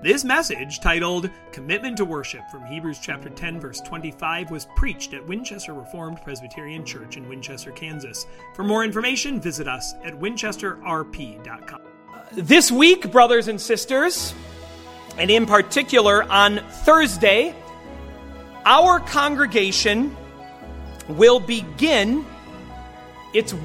This message, titled Commitment to Worship from Hebrews chapter 10, verse 25, was preached at Winchester Reformed Presbyterian Church in Winchester, Kansas. For more information, visit us at winchesterrp.com. This week, brothers and sisters, and in particular on Thursday, our congregation will begin its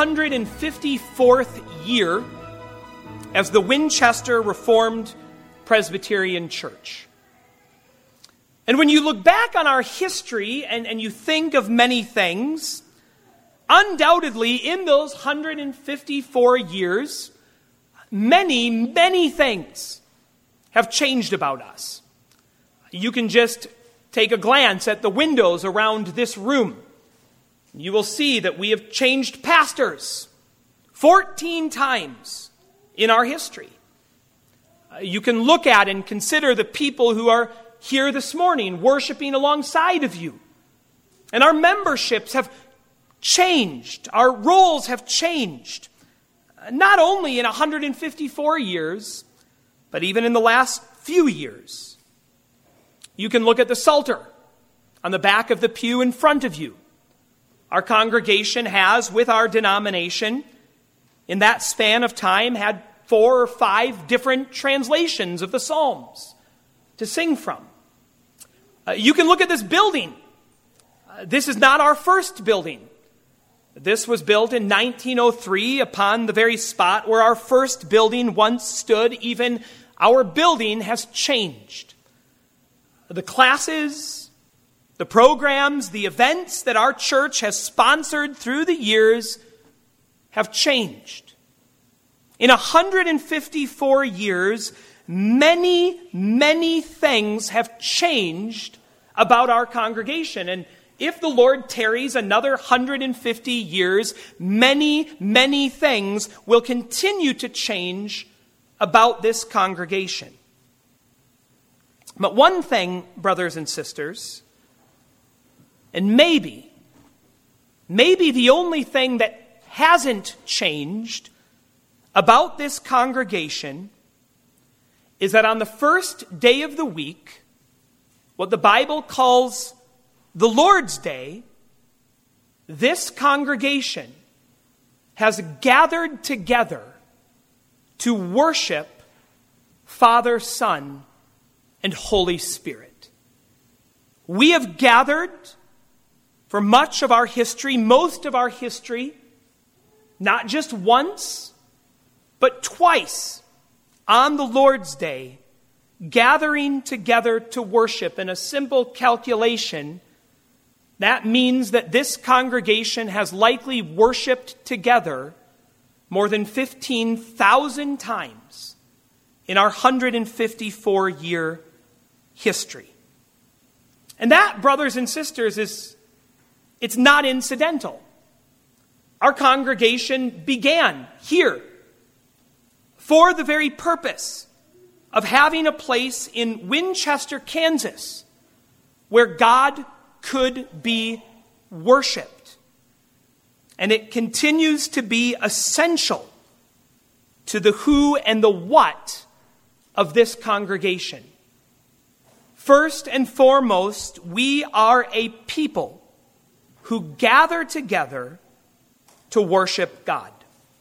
154th year as the Winchester Reformed Presbyterian Church. And when you look back on our history and you think of many things, undoubtedly in those 154 years, many things have changed about us. You can just take a glance at the windows around this room. You will see that we have changed pastors 14 times in our history. You can look at and consider the people who are here this morning worshiping alongside of you. And our memberships have changed. Our roles have changed. Not only in 154 years, but even in the last few years. You can look at the Psalter on the back of the pew in front of you. Our congregation has, with our denomination, in that span of time, had 4 or 5 different translations of the Psalms to sing from. You can look at this building. This is not our first building. This was built in 1903 upon the very spot where our first building once stood. Even our building has changed. The classes, the programs, the events that our church has sponsored through the years have changed. In 154 years, many things have changed about our congregation. And if the Lord tarries another 150 years, many things will continue to change about this congregation. But one thing, brothers and sisters, and maybe the only thing that hasn't changed about this congregation is that on the first day of the week, what the Bible calls the Lord's Day, this congregation has gathered together to worship Father, Son, and Holy Spirit. We have gathered for much of our history, most of our history, not just once, but twice on the Lord's Day, gathering together to worship. In a simple calculation, that means that this congregation has likely worshiped together more than 15,000 times in our 154-year history. And that, brothers and sisters, it's not incidental. Our congregation began here for the very purpose of having a place in Winchester, Kansas, where God could be worshiped. And it continues to be essential to the who and the what of this congregation. First and foremost, we are a people who gather together to worship God.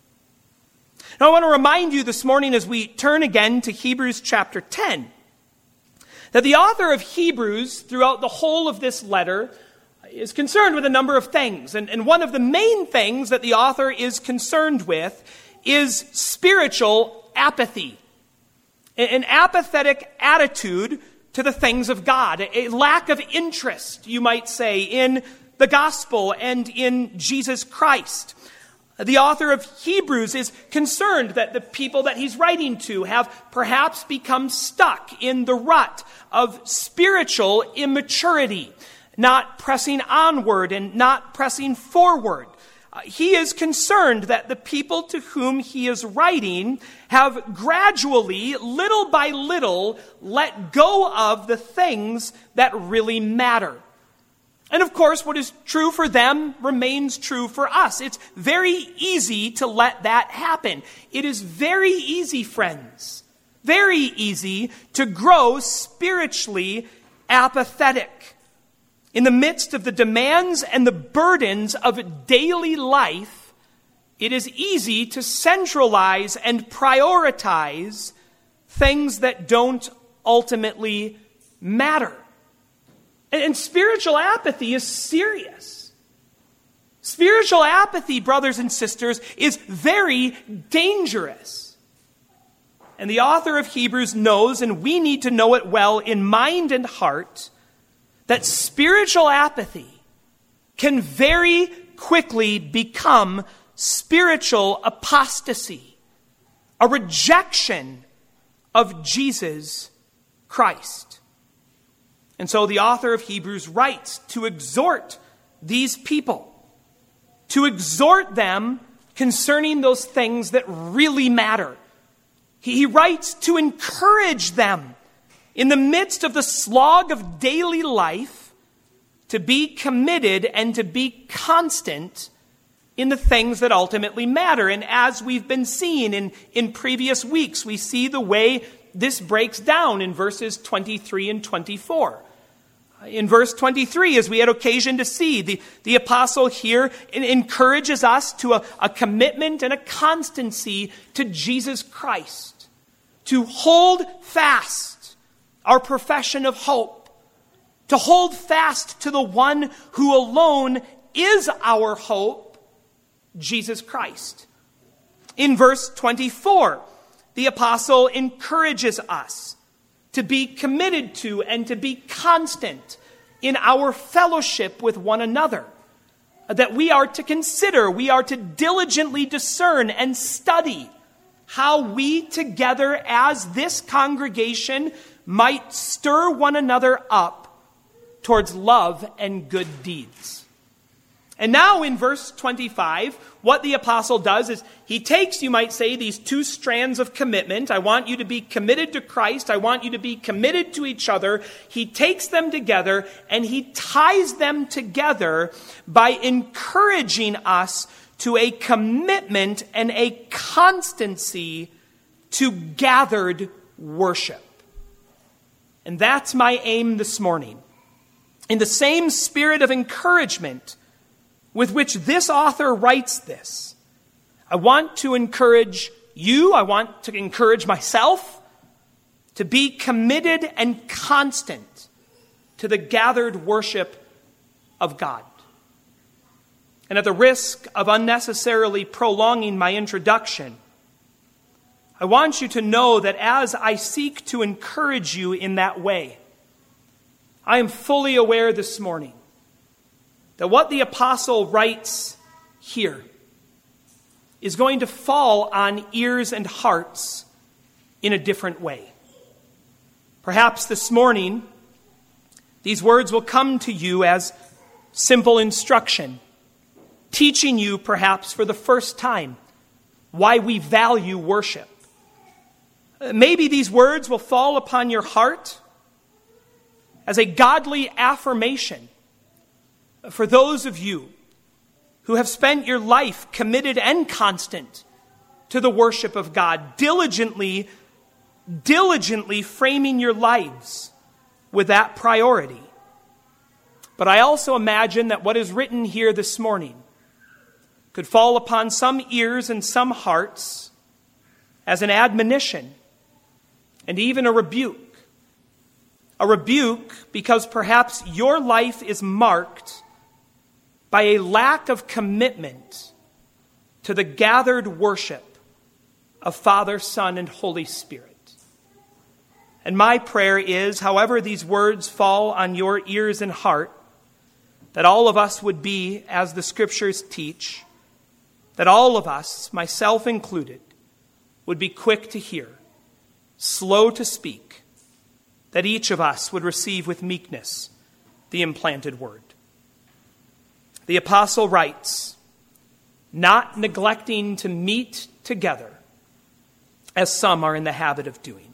Now, I want to remind you this morning as we turn again to Hebrews chapter 10, that the author of Hebrews, throughout the whole of this letter, is concerned with a number of things. And one of the main things that the author is concerned with is spiritual apathy. An apathetic attitude to the things of God. A lack of interest, you might say, in the gospel and in Jesus Christ. The author of Hebrews is concerned that the people that he's writing to have perhaps become stuck in the rut of spiritual immaturity, not pressing onward and not pressing forward. He is concerned that the people to whom he is writing have gradually, little by little, let go of the things that really matter. And of course, what is true for them remains true for us. It's very easy to let that happen. It is very easy, friends, very easy to grow spiritually apathetic. In the midst of the demands and the burdens of daily life, it is easy to centralize and prioritize things that don't ultimately matter. And spiritual apathy is serious. Spiritual apathy, brothers and sisters, is very dangerous. And the author of Hebrews knows, and we need to know it well in mind and heart, that spiritual apathy can very quickly become spiritual apostasy, a rejection of Jesus Christ. And so the author of Hebrews writes to exhort these people, to exhort them concerning those things that really matter. He writes to encourage them in the midst of the slog of daily life to be committed and to be constant in the things that ultimately matter. And as we've been seeing in previous weeks, we see the way this breaks down in verses 23 and 24. In verse 23, as we had occasion to see, the apostle here encourages us to a commitment and a constancy to Jesus Christ, to hold fast our profession of hope, to hold fast to the one who alone is our hope, Jesus Christ. In verse 24, the apostle encourages us to be committed to and to be constant in our fellowship with one another, that we are to consider, we are to diligently discern and study how we together as this congregation might stir one another up towards love and good deeds. And now in verse 25, what the apostle does is he takes, you might say, these two strands of commitment. I want you to be committed to Christ. I want you to be committed to each other. He takes them together and he ties them together by encouraging us to a commitment and a constancy to gathered worship. And that's my aim this morning. In the same spirit of encouragement with which this author writes this, I want to encourage you, I want to encourage myself to be committed and constant to the gathered worship of God. And at the risk of unnecessarily prolonging my introduction, I want you to know that as I seek to encourage you in that way, I am fully aware this morning that what the apostle writes here is going to fall on ears and hearts in a different way. Perhaps this morning, these words will come to you as simple instruction, teaching you perhaps for the first time why we value worship. Maybe these words will fall upon your heart as a godly affirmation for those of you who have spent your life committed and constant to the worship of God, diligently framing your lives with that priority. But I also imagine that what is written here this morning could fall upon some ears and some hearts as an admonition and even a rebuke. A rebuke because perhaps your life is marked by a lack of commitment to the gathered worship of Father, Son, and Holy Spirit. And my prayer is, however these words fall on your ears and heart, that all of us would be, as the Scriptures teach, that all of us, myself included, would be quick to hear, slow to speak, that each of us would receive with meekness the implanted word. The apostle writes, not neglecting to meet together, as some are in the habit of doing.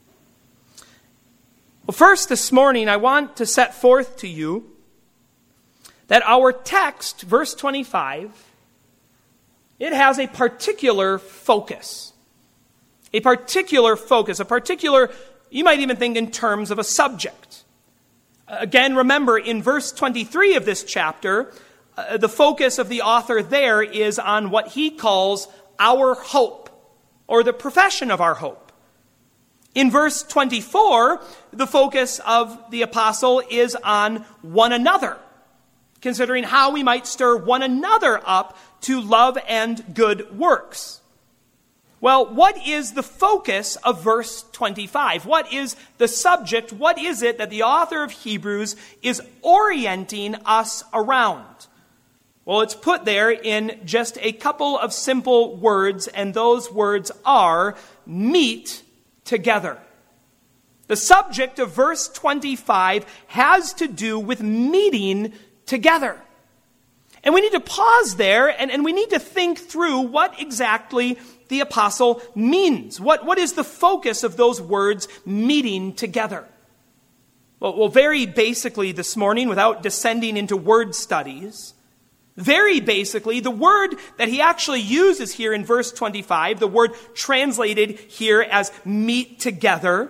Well, first this morning, I want to set forth to you that our text, verse 25, it has a particular focus. a particular focus, you might even think in terms of a subject. Again, remember, in verse 23 of this chapter, the focus of the author there is on what he calls our hope, or the profession of our hope. In verse 24, the focus of the apostle is on one another, considering how we might stir one another up to love and good works. Well, what is the focus of verse 25? What is the subject? What is it that the author of Hebrews is orienting us around? Well, it's put there in just a couple of simple words, and those words are meet together. The subject of verse 25 has to do with meeting together. And we need to pause there and we need to think through what exactly the apostle means. What is the focus of those words, meeting together? Well, very basically this morning, without descending into word studies, very basically, the word that he actually uses here in verse 25, the word translated here as meet together,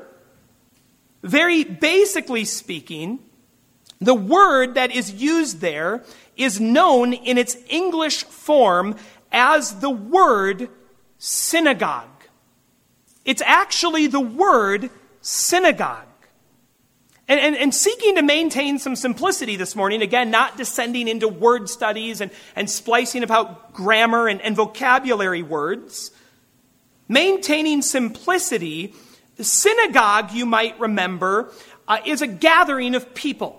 very basically speaking, the word that is used there is known in its English form as the word synagogue. It's actually the word synagogue. And seeking to maintain some simplicity this morning, again, not descending into word studies and splicing about grammar and vocabulary words, maintaining simplicity, the synagogue, you might remember, is a gathering of people.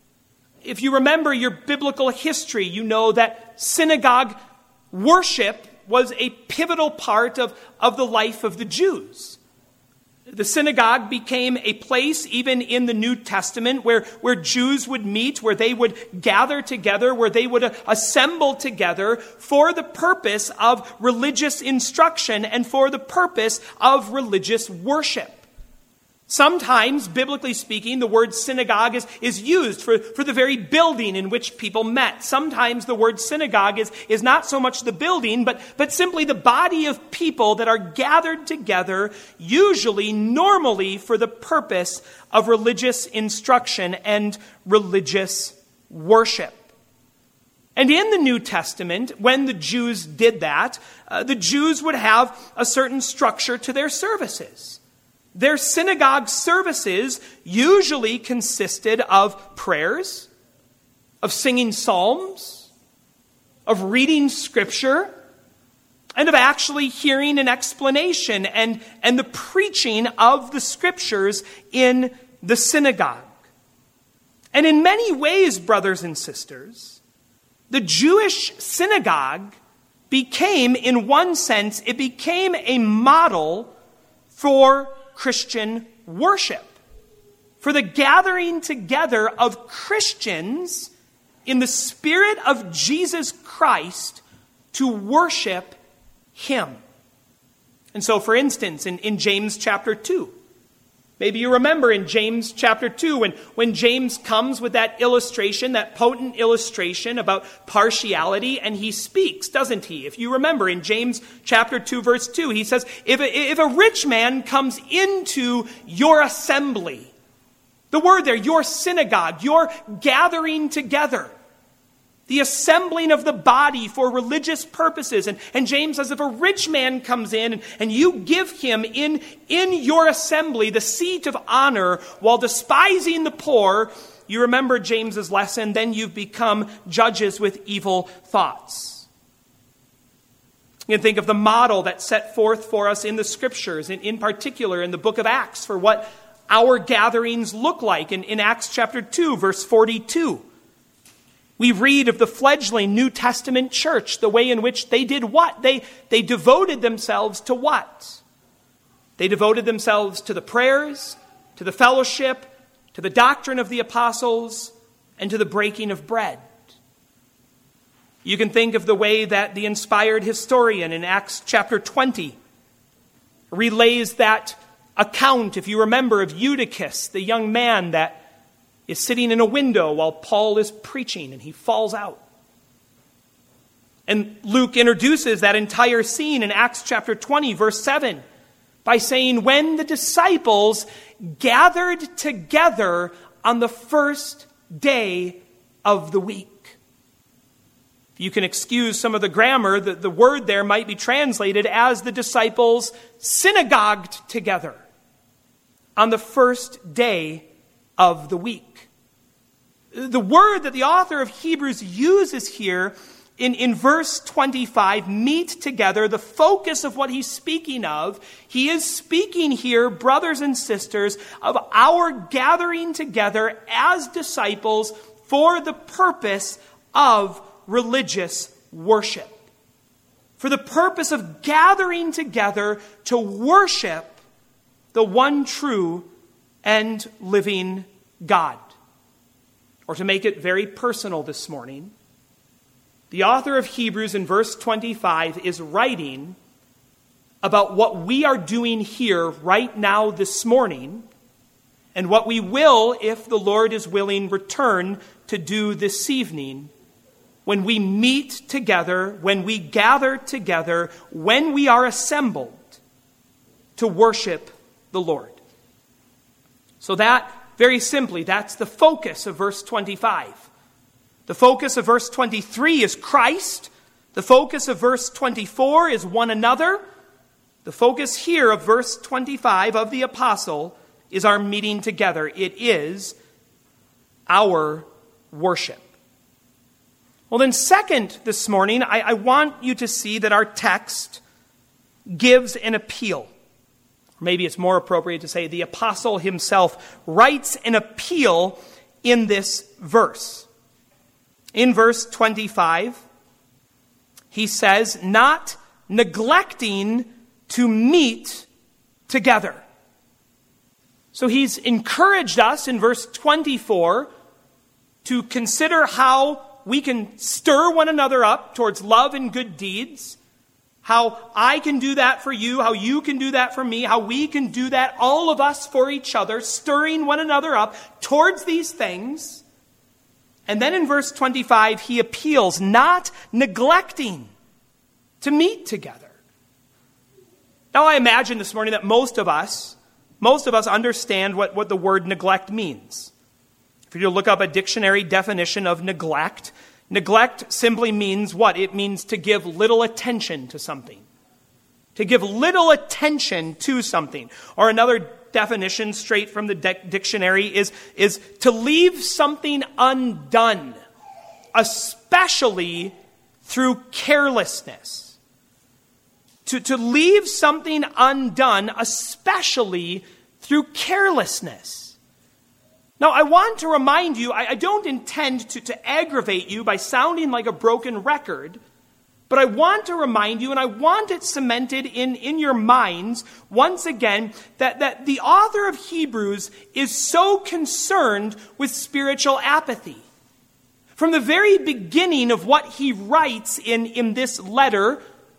If you remember your biblical history, you know that synagogue worship was a pivotal part of the life of the Jews. The synagogue became a place, even in the New Testament, where Jews would meet, where they would gather together, where they would assemble together for the purpose of religious instruction and for the purpose of religious worship. Sometimes, biblically speaking, the word synagogue is used for the very building in which people met. Sometimes the word synagogue is not so much the building, but simply the body of people that are gathered together, usually, normally, for the purpose of religious instruction and religious worship. And in the New Testament, when the Jews did that, the Jews would have a certain structure to their services. Their synagogue services usually consisted of prayers, of singing psalms, of reading scripture, and of actually hearing an explanation and the preaching of the scriptures in the synagogue. And in many ways, brothers and sisters, the Jewish synagogue became, in one sense, it became a model for Christian worship, for the gathering together of Christians in the Spirit of Jesus Christ to worship Him. And so, for instance, in James chapter 2, maybe you remember in James chapter 2 when James comes with that illustration, that potent illustration about partiality, and he speaks, doesn't he? If you remember in James chapter 2 verse 2, he says, if a rich man comes into your assembly, the word there, your synagogue, your gathering together, the assembling of the body for religious purposes. And James says if a rich man comes in and you give him in your assembly the seat of honor while despising the poor, you remember James's lesson, then you've become judges with evil thoughts. You can think of the model that's set forth for us in the scriptures, in particular in the book of Acts, for what our gatherings look like. In Acts chapter 2, verse 42. We read of the fledgling New Testament church, the way in which they did what? They devoted themselves to what? They devoted themselves to the prayers, to the fellowship, to the doctrine of the apostles, and to the breaking of bread. You can think of the way that the inspired historian in Acts chapter 20 relays that account, if you remember, of Eutychus, the young man that is sitting in a window while Paul is preaching and he falls out. And Luke introduces that entire scene in Acts chapter 20, verse 7, by saying, when the disciples gathered together on the first day of the week. If you can excuse some of the grammar, the word there might be translated as the disciples synagogued together on the first day of the week. The word that the author of Hebrews uses here in verse 25, meet together, the focus of what he's speaking of, he is speaking here, brothers and sisters, of our gathering together as disciples for the purpose of religious worship. For the purpose of gathering together to worship the one true and living God. Or to make it very personal this morning, the author of Hebrews in verse 25 is writing about what we are doing here right now this morning, and what we will, if the Lord is willing, return to do this evening, when we meet together, when we gather together, when we are assembled to worship the Lord. So that, very simply, that's the focus of verse 25. The focus of verse 23 is Christ. The focus of verse 24 is one another. The focus here of verse 25 of the apostle is our meeting together. It is our worship. Well, then second this morning, I want you to see that our text gives an appeal. Maybe it's more appropriate to say the apostle himself writes an appeal in this verse. In verse 25, he says, not neglecting to meet together. So he's encouraged us in verse 24 to consider how we can stir one another up towards love and good deeds, how I can do that for you, how you can do that for me, how we can do that, all of us for each other, stirring one another up towards these things. And then in verse 25, he appeals, not neglecting to meet together. Now I imagine this morning that most of us understand what the word neglect means. If you look up a dictionary definition of neglect, neglect simply means what? It means to give little attention to something. To give little attention to something. Or another definition straight from the dictionary is to leave something undone, especially through carelessness. To leave something undone, especially through carelessness. Now, I want to remind you, I don't intend to aggravate you by sounding like a broken record, but I want to remind you, and I want it cemented in your minds, once again, that the author of Hebrews is so concerned with spiritual apathy. From the very beginning of what he writes in this letter,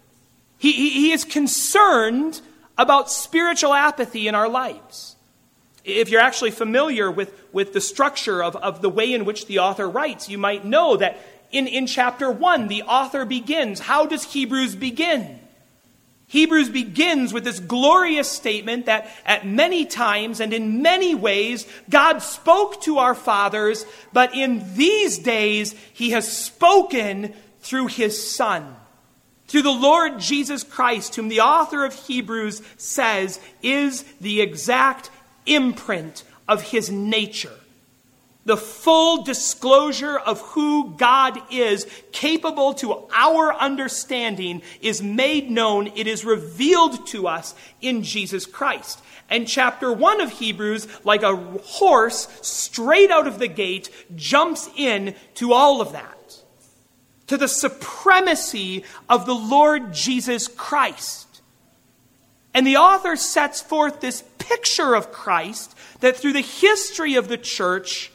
he is concerned about spiritual apathy in our lives. If you're actually familiar with the structure of the way in which the author writes, you might know that in chapter 1, the author begins. How does Hebrews begin? Hebrews begins with this glorious statement that at many times and in many ways, God spoke to our fathers, but in these days, he has spoken through his Son. Through the Lord Jesus Christ, whom the author of Hebrews says is the exact imprint of his nature. The full disclosure of who God is, capable to our understanding, is made known. It is revealed to us in Jesus Christ. And chapter 1 of Hebrews, like a horse straight out of the gate, jumps in to all of that. To the supremacy of the Lord Jesus Christ. And the author sets forth this picture of Christ that through the history of the church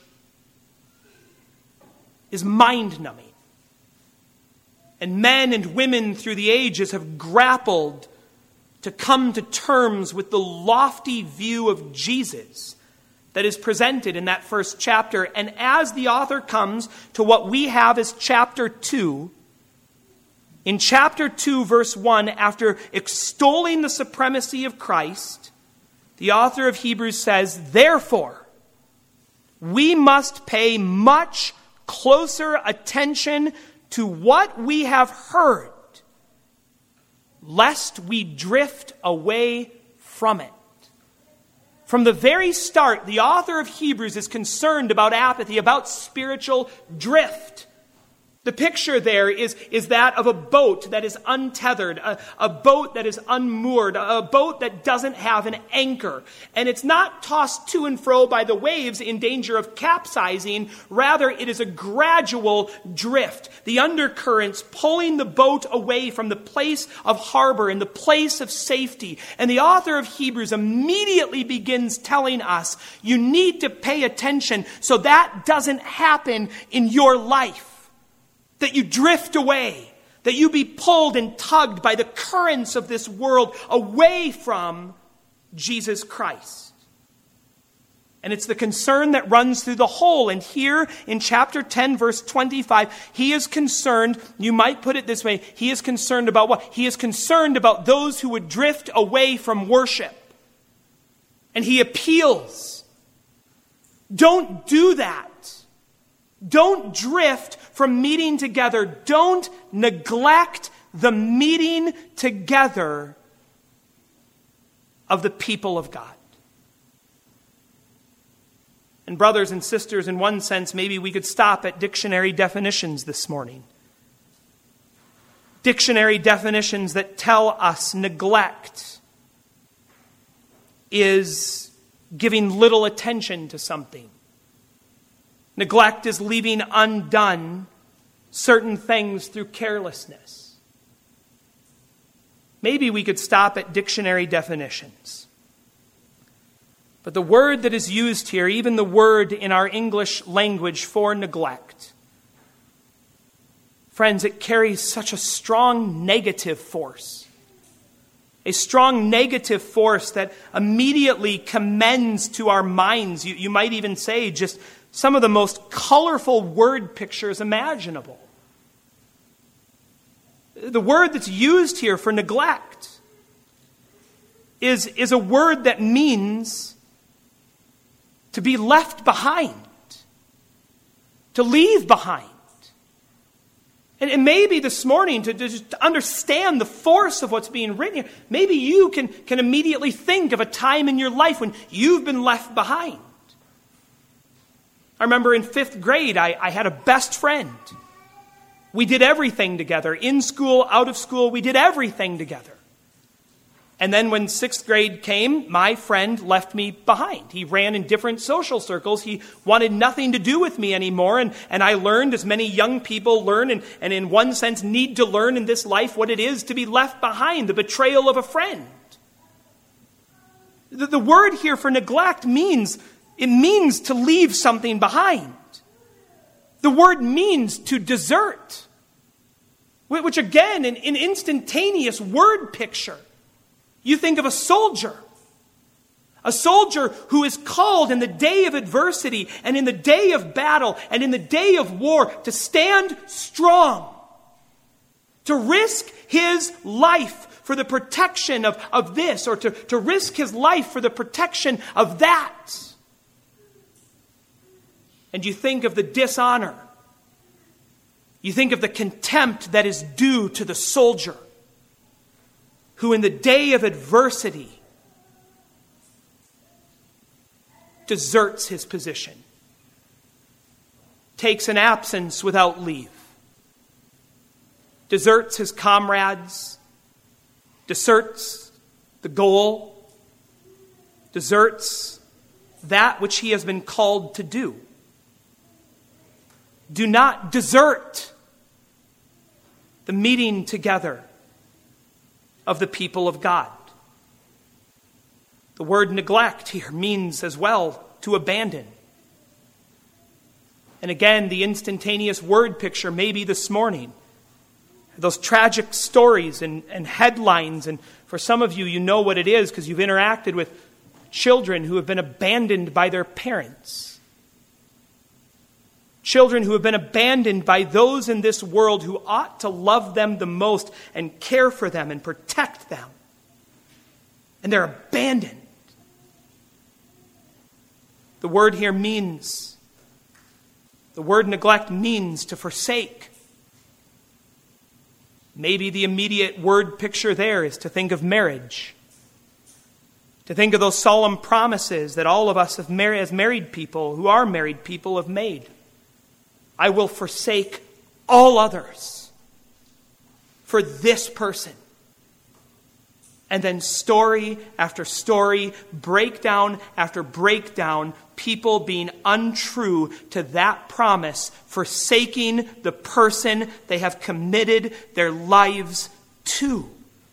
is mind-numbing. And men and women through the ages have grappled to come to terms with the lofty view of Jesus that is presented in that first chapter. And as the author comes to what we have as chapter 2, In chapter 2, verse 1, after extolling the supremacy of Christ, the author of Hebrews says, "Therefore, we must pay much closer attention to what we have heard, lest we drift away from it." From the very start, the author of Hebrews is concerned about apathy, about spiritual drift. The picture there is that of a boat that is untethered, a boat that is unmoored, a boat that doesn't have an anchor. And it's not tossed to and fro by the waves in danger of capsizing. Rather, it is a gradual drift. The undercurrents pulling the boat away from the place of harbor and the place of safety. And the author of Hebrews immediately begins telling us, you need to pay attention so that doesn't happen in your life. That you drift away, that you be pulled and tugged by the currents of this world away from Jesus Christ. And it's the concern that runs through the whole. And here in chapter 10, verse 25, he is concerned, you might put it this way, he is concerned about what? He is concerned about those who would drift away from worship. And he appeals. Don't do that. Don't drift from meeting together. Don't neglect the meeting together of the people of God. And brothers and sisters, in one sense, maybe we could stop at dictionary definitions this morning. Dictionary definitions that tell us neglect is giving little attention to something. Neglect is leaving undone certain things through carelessness. Maybe we could stop at dictionary definitions. But the word that is used here, even the word in our English language for neglect, friends, it carries such a strong negative force. A strong negative force that immediately commends to our minds, you might even say, just some of the most colorful word pictures imaginable. The word that's used here for neglect is a word that means to be left behind, to leave behind. And maybe this morning, to just understand the force of what's being written here, maybe you can immediately think of a time in your life when you've been left behind. I remember in 5th grade, I had a best friend. We did everything together. In school, out of school, we did everything together. And then when 6th grade came, my friend left me behind. He ran in different social circles. He wanted nothing to do with me anymore. And I learned, as many young people learn, and in one sense need to learn in this life, what it is to be left behind, the betrayal of a friend. The word here for neglect means to leave something behind. The word means to desert, which again, an instantaneous word picture. You think of a soldier who is called in the day of adversity and in the day of battle and in the day of war to stand strong, to risk his life for the protection of this, or to risk his life for the protection of that. And you think of the dishonor. You think of the contempt that is due to the soldier who in the day of adversity deserts his position, takes an absence without leave, deserts his comrades, deserts the goal, deserts that which he has been called to do. Do not desert the meeting together of the people of God. The word neglect here means as well to abandon. And again, the instantaneous word picture maybe this morning. Those tragic stories and headlines, and for some of you, you know what it is because you've interacted with children who have been abandoned by their parents. Children who have been abandoned by those in this world who ought to love them the most and care for them and protect them. And they're abandoned. The word neglect means to forsake. Maybe the immediate word picture there is to think of marriage. To think of those solemn promises that all of us as married people who are married people have made. I will forsake all others for this person. And then story after story, breakdown after breakdown, people being untrue to that promise, forsaking the person they have committed their lives to.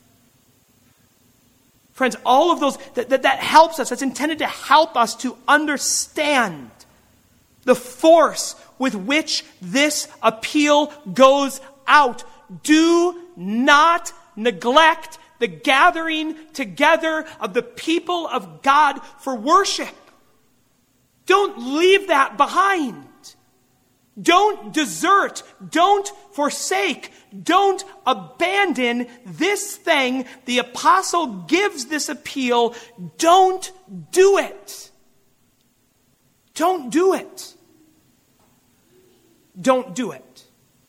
Friends, all of those, that helps us. That's intended to help us to understand the force with which this appeal goes out. Do not neglect the gathering together of the people of God for worship. Don't leave that behind. Don't desert. Don't forsake. Don't abandon this thing. The apostle gives this appeal. Don't do it. Don't do it. Don't do it.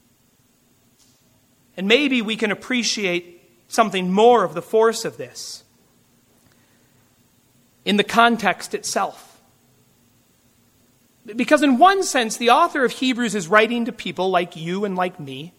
And maybe we can appreciate something more of the force of this in the context itself. Because in one sense, the author of Hebrews is writing to people like you and like me.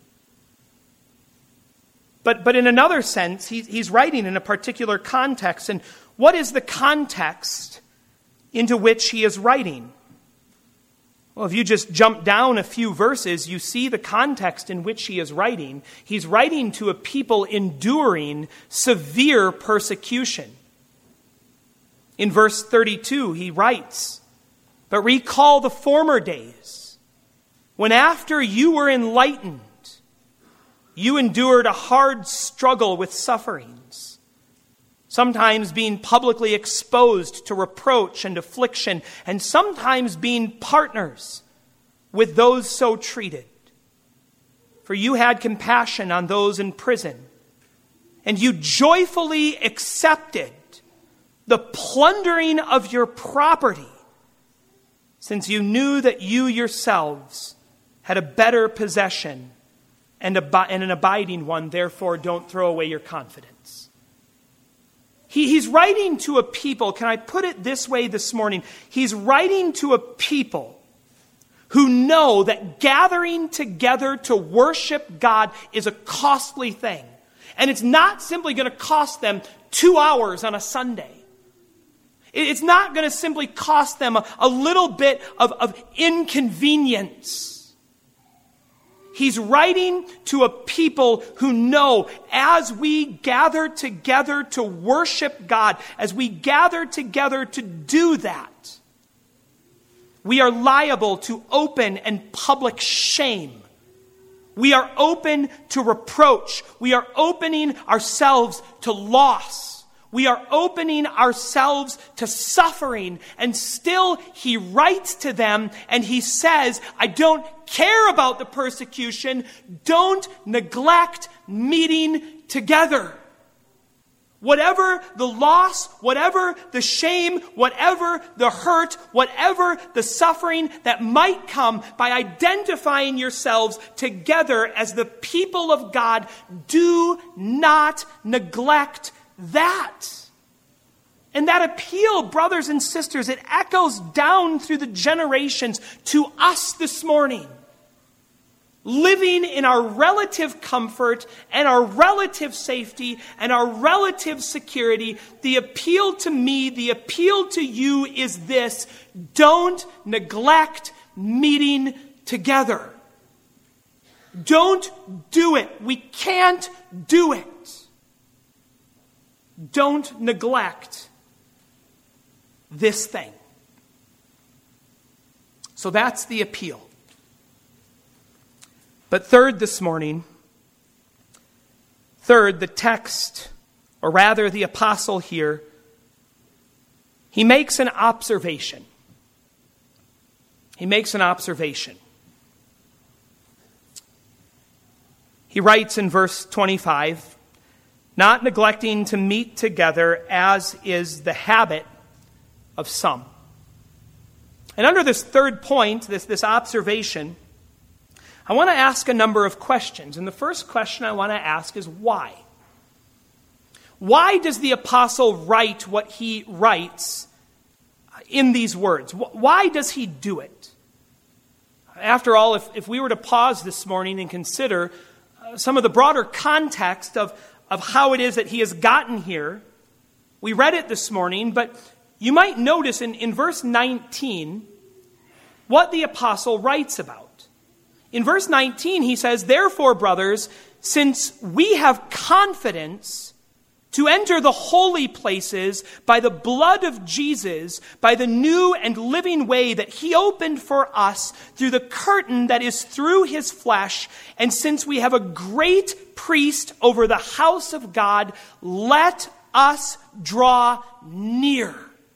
But in another sense, he's writing in a particular context. And what is the context into which he is writing? Well, if you just jump down a few verses, you see the context in which he is writing. He's writing to a people enduring severe persecution. In verse 32, he writes, "But recall the former days, when after you were enlightened, you endured a hard struggle with sufferings, sometimes being publicly exposed to reproach and affliction, and sometimes being partners with those so treated. For you had compassion on those in prison, and you joyfully accepted the plundering of your property, since you knew that you yourselves had a better possession and an abiding one. Therefore, don't throw away your confidence." He's writing to a people, can I put it this way this morning? He's writing to a people who know that gathering together to worship God is a costly thing. And it's not simply going to cost them 2 hours on a Sunday. It's not going to simply cost them a little bit of inconvenience. He's writing to a people who know as we gather together to worship God, as we gather together to do that, we are liable to open and public shame. We are open to reproach. We are opening ourselves to loss. We are opening ourselves to suffering. And still he writes to them and he says, I don't care about the persecution. Don't neglect meeting together. Whatever the loss, whatever the shame, whatever the hurt, whatever the suffering that might come by identifying yourselves together as the people of God, do not neglect that. And that appeal, brothers and sisters, it echoes down through the generations to us this morning. Living in our relative comfort and our relative safety and our relative security, the appeal to me, the appeal to you is this: don't neglect meeting together. Don't do it. We can't do it. Don't neglect this thing. So that's the appeal. But third this morning, the text, or rather the apostle here, he makes an observation. He makes an observation. He writes in verse 25, not neglecting to meet together as is the habit of some. And under this third point, this observation, I want to ask a number of questions. And the first question I want to ask is why? Why does the apostle write what he writes in these words? Why does he do it? After all, if we were to pause this morning and consider some of the broader context of how it is that he has gotten here, we read it this morning, but you might notice in verse 19 what the apostle writes about. In verse 19, he says, therefore, brothers, since we have confidence to enter the holy places by the blood of Jesus, by the new and living way that he opened for us through the curtain that is through his flesh, and since we have a great priest over the house of God, let us draw near.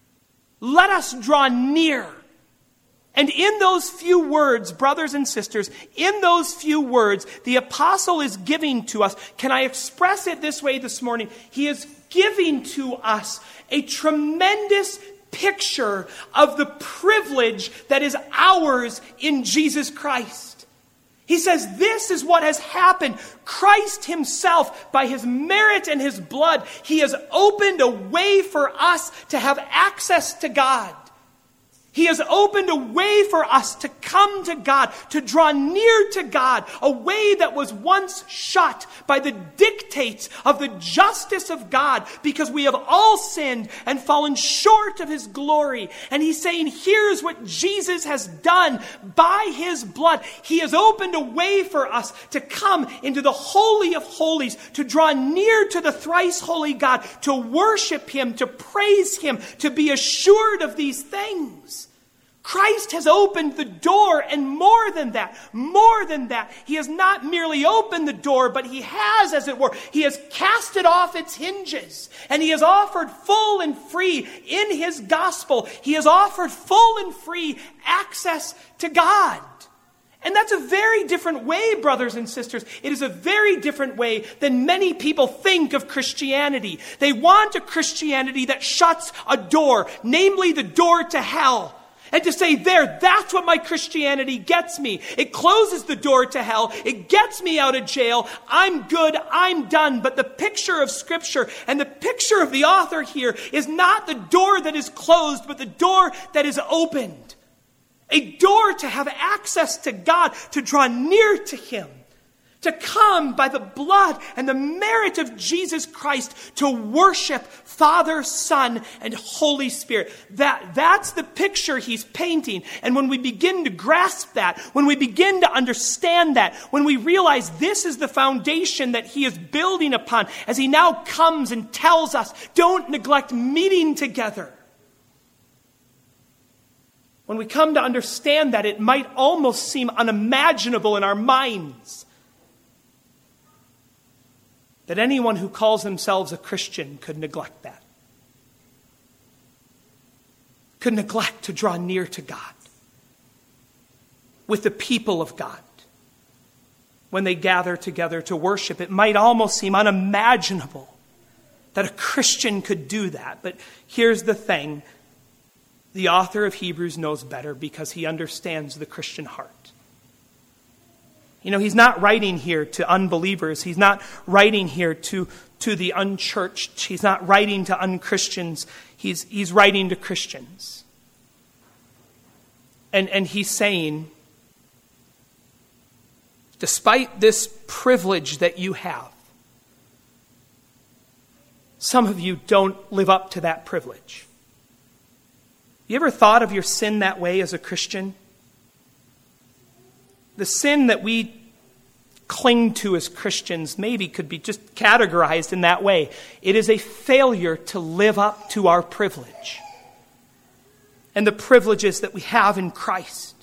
Let us draw near. And in those few words, brothers and sisters, in those few words, the apostle is giving to us, can I express it this way this morning? He is giving to us a tremendous picture of the privilege that is ours in Jesus Christ. He says this is what has happened. Christ himself, by his merit and his blood, he has opened a way for us to have access to God. He has opened a way for us to come to God, to draw near to God, a way that was once shut by the dictates of the justice of God, because we have all sinned and fallen short of his glory. And he's saying, here's what Jesus has done by his blood. He has opened a way for us to come into the Holy of Holies, to draw near to the thrice holy God, to worship him, to praise him, to be assured of these things. Christ has opened the door, and more than that, he has not merely opened the door, but he has, as it were, he has cast it off its hinges, and he has offered full and free in his gospel. He has offered full and free access to God. And that's a very different way, brothers and sisters. It is a very different way than many people think of Christianity. They want a Christianity that shuts a door, namely the door to hell. And to say, that's what my Christianity gets me. It closes the door to hell. It gets me out of jail. I'm good. I'm done. But the picture of Scripture and the picture of the author here is not the door that is closed, but the door that is opened. A door to have access to God, to draw near to him. To come by the blood and the merit of Jesus Christ to worship Father, Son, and Holy Spirit. That's the picture he's painting. And when we begin to grasp that, when we begin to understand that, when we realize this is the foundation that he is building upon, as he now comes and tells us, don't neglect meeting together. When we come to understand that, it might almost seem unimaginable in our minds that anyone who calls themselves a Christian could neglect that. Could neglect to draw near to God with the people of God when they gather together to worship. It might almost seem unimaginable that a Christian could do that. But here's the thing. The author of Hebrews knows better because he understands the Christian heart. You know, he's not writing here to unbelievers. He's not writing here to the unchurched. He's not writing to unchristians. He's writing to Christians. And he's saying, despite this privilege that you have, some of you don't live up to that privilege. You ever thought of your sin that way as a Christian? The sin that we cling to as Christians maybe could be just categorized in that way. It is a failure to live up to our privilege and the privileges that we have in Christ.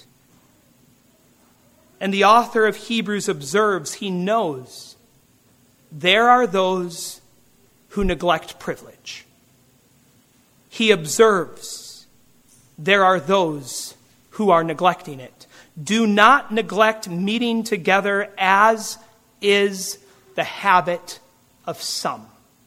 And the author of Hebrews observes, he knows there are those who neglect privilege. He observes there are those who are neglecting it. Do not neglect meeting together as is the habit of some?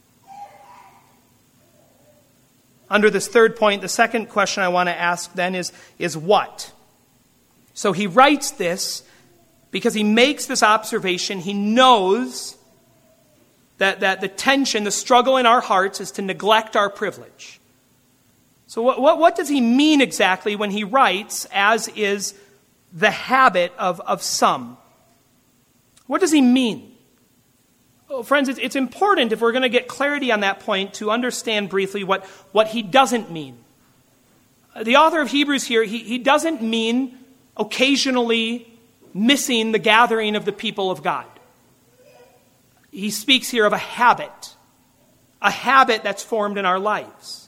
Under this third point, the second question I want to ask then is what? So he writes this because he makes this observation. He knows that the tension, the struggle in our hearts is to neglect our privilege. So what does he mean exactly when he writes, as is the habit of some? What does he mean? Well, friends, it's important, if we're going to get clarity on that point, to understand briefly what he doesn't mean. The author of Hebrews here, he doesn't mean occasionally missing the gathering of the people of God. He speaks here of a habit that's formed in our lives.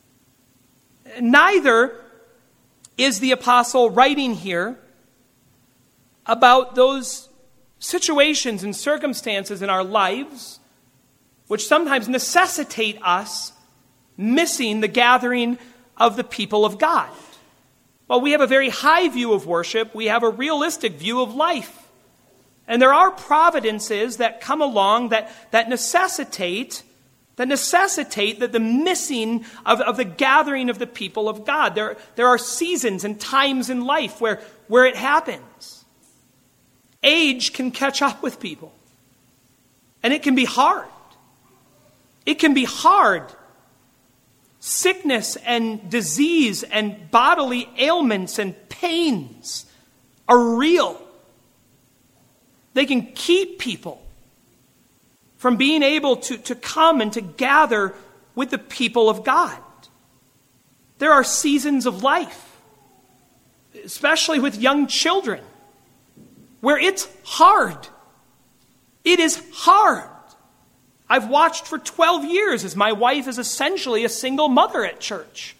Neither is the apostle writing here about those situations and circumstances in our lives which sometimes necessitate us missing the gathering of the people of God. While we have a very high view of worship, we have a realistic view of life. And there are providences that come along that necessitate that the missing of the gathering of the people of God. There are seasons and times in life where it happens. Age can catch up with people. And it can be hard. It can be hard. Sickness and disease and bodily ailments and pains are real. They can keep people from being able to come and to gather with the people of God. There are seasons of life, especially with young children, where it's hard. It is hard. I've watched for 12 years as my wife is essentially a single mother at church.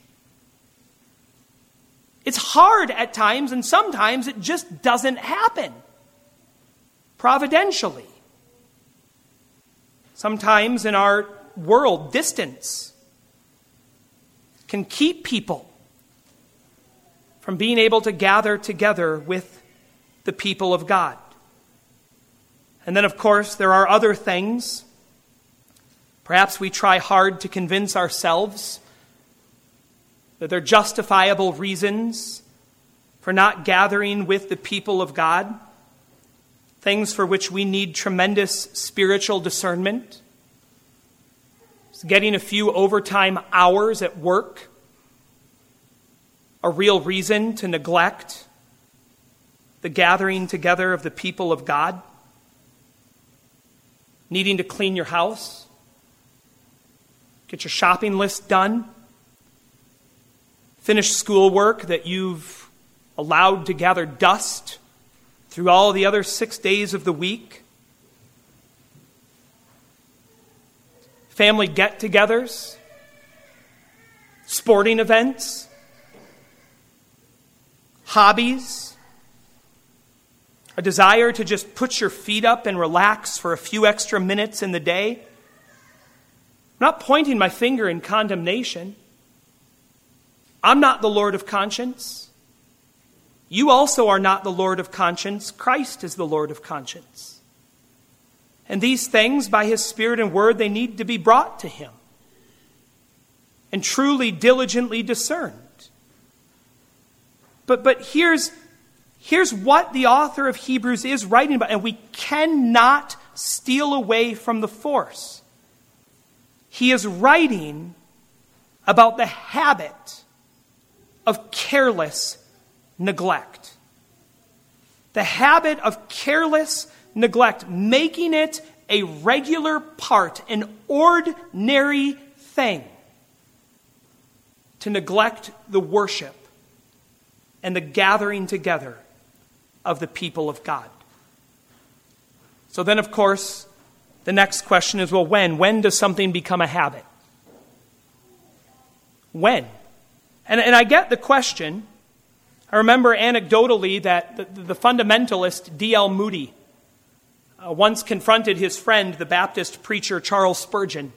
It's hard at times, and sometimes it just doesn't happen providentially. Sometimes in our world, distance can keep people from being able to gather together with the people of God. And then, of course, there are other things. Perhaps we try hard to convince ourselves that there are justifiable reasons for not gathering with the people of God. Things for which we need tremendous spiritual discernment. Is getting a few overtime hours at work a real reason to neglect the gathering together of the people of God? Needing to clean your house? Get your shopping list done? Finish schoolwork that you've allowed to gather dust through all the other 6 days of the week? Family get-togethers? Sporting events? Hobbies? A desire to just put your feet up and relax for a few extra minutes in the day? I'm not pointing my finger in condemnation. I'm not the Lord of conscience. You also are not the Lord of conscience. Christ is the Lord of conscience. And these things, by His Spirit and Word, they need to be brought to Him and truly, diligently discerned. But here's what the author of Hebrews is writing about, and we cannot steal away from the force. He is writing about the habit of careless neglect. The habit of careless neglect, making it a regular part, an ordinary thing, to neglect the worship and the gathering together of the people of God. So then, of course, the next question is, well, when? When does something become a habit? When? And I get the question. I remember anecdotally that the fundamentalist D.L. Moody once confronted his friend, the Baptist preacher Charles Spurgeon.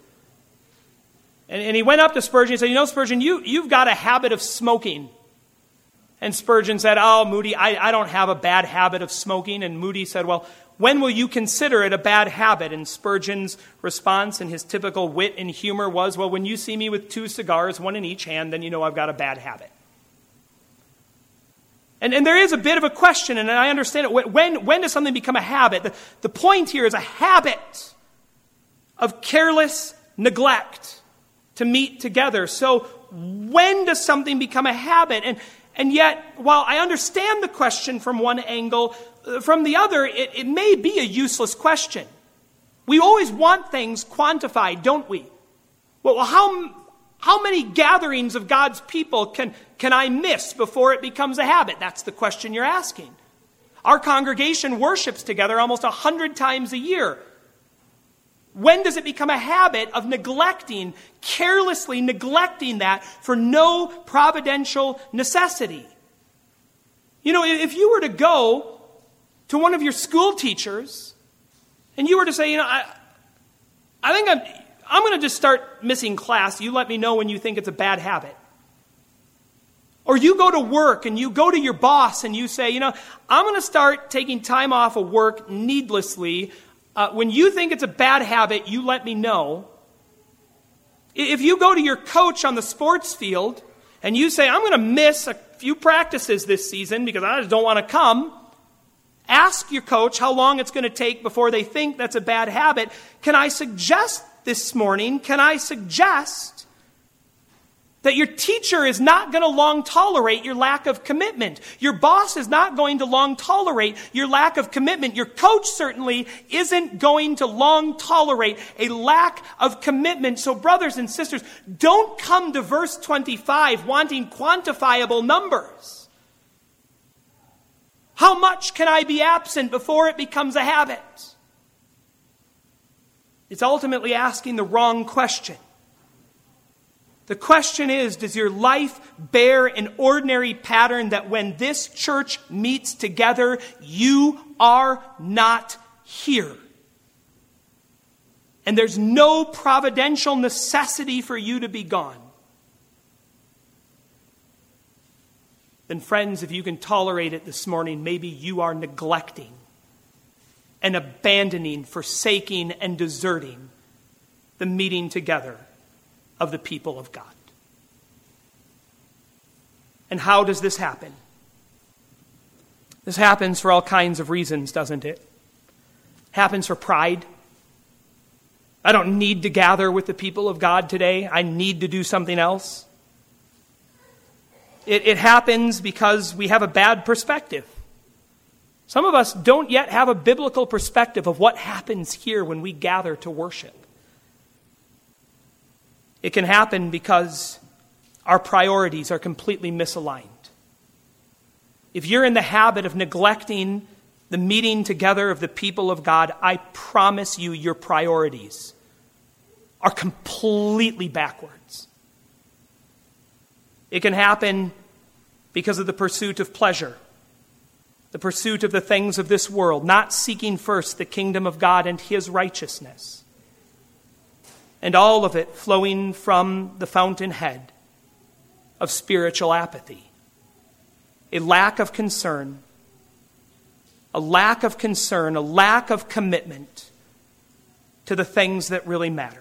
And he went up to Spurgeon and said, Spurgeon, you've got a habit of smoking. And Spurgeon said, "Oh, Moody, I don't have a bad habit of smoking." And Moody said, "Well, when will you consider it a bad habit?" And Spurgeon's response in his typical wit and humor was, "Well, when you see me with 2 cigars, 1 in each hand, then you know I've got a bad habit." And there is a bit of a question, and I understand it. When does something become a habit? The point here is a habit of careless neglect to meet together. So when does something become a habit? And yet, while I understand the question from one angle, from the other, it may be a useless question. We always want things quantified, don't we? Well, how many gatherings of God's people can I miss before it becomes a habit? That's the question you're asking. Our congregation worships together almost 100 times a year. When does it become a habit of carelessly neglecting that for no providential necessity? You know, if you were to go to one of your school teachers and you were to say, I think I'm going to just start missing class. You let me know when you think it's a bad habit. Or you go to work and you go to your boss and you say, I'm going to start taking time off of work needlessly. When you think it's a bad habit, you let me know. If you go to your coach on the sports field and you say, I'm going to miss a few practices this season because I just don't want to come, ask your coach how long it's going to take before they think that's a bad habit. Can I suggest this morning, that your teacher is not going to long tolerate your lack of commitment. Your boss is not going to long tolerate your lack of commitment. Your coach certainly isn't going to long tolerate a lack of commitment. So brothers and sisters, don't come to verse 25 wanting quantifiable numbers. How much can I be absent before it becomes a habit? It's ultimately asking the wrong question. The question is, does your life bear an ordinary pattern that when this church meets together, you are not here? And there's no providential necessity for you to be gone. Then friends, if you can tolerate it this morning, maybe you are neglecting and abandoning, forsaking, and deserting the meeting together of the people of God. And how does this happen? This happens for all kinds of reasons, doesn't it? Happens for pride. I don't need to gather with the people of God today. I need to do something else. It happens because we have a bad perspective. Some of us don't yet have a biblical perspective of what happens here when we gather to worship. It can happen because our priorities are completely misaligned. If you're in the habit of neglecting the meeting together of the people of God, I promise you your priorities are completely backwards. It can happen because of the pursuit of pleasure, the pursuit of the things of this world, not seeking first the kingdom of God and His righteousness. And all of it flowing from the fountainhead of spiritual apathy. A lack of concern, a lack of commitment to the things that really matter.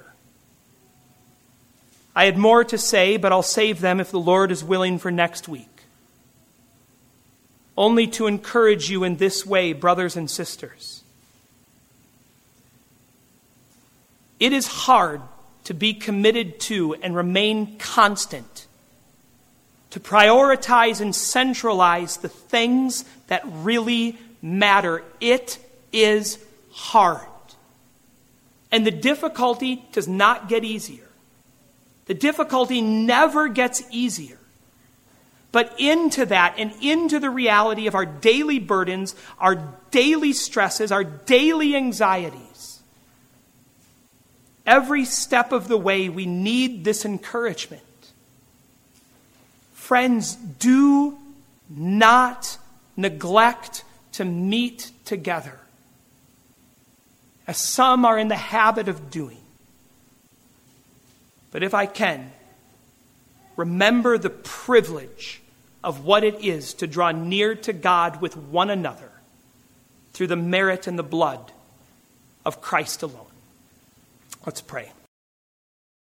I had more to say, but I'll save them if the Lord is willing for next week. Only to encourage you in this way, brothers and sisters. It is hard to be committed to and remain constant, to prioritize and centralize the things that really matter. It is hard. And the difficulty does not get easier. The difficulty never gets easier. But into that and into the reality of our daily burdens, our daily stresses, our daily anxieties, every step of the way we need this encouragement. Friends, do not neglect to meet together, as some are in the habit of doing. But if I can, remember the privilege of what it is to draw near to God with one another through the merit and the blood of Christ alone. Let's pray.